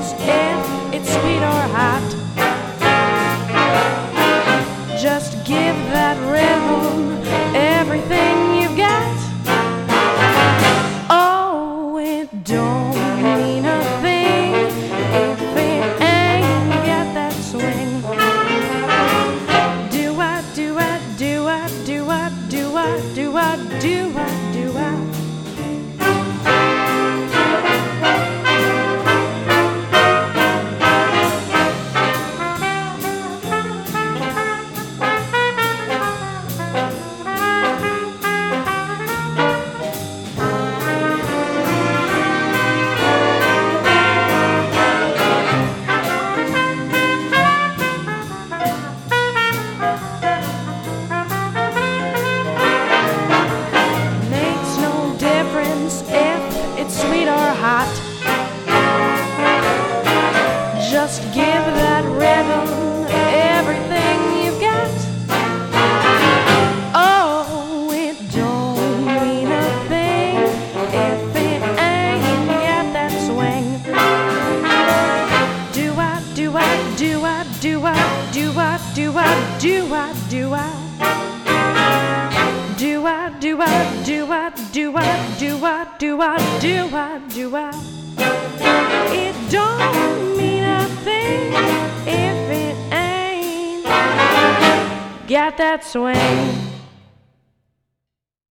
difference if it's sweet or hot. Just give that rhythm everything you've got. Oh, it don't mean a thing if it ain't got that swing. Do I, do I, do I, do I, do I, do I, do I, do I. Sweet or hot, just give that rhythm everything you've got. Oh, it don't mean a thing if it ain't got that swing. Do I, do I, do I, do I, do I, do I, do I, do I. Do I, do I, do I, do I, do I, do I, do I, do I. It don't mean a thing if it ain't got that swing.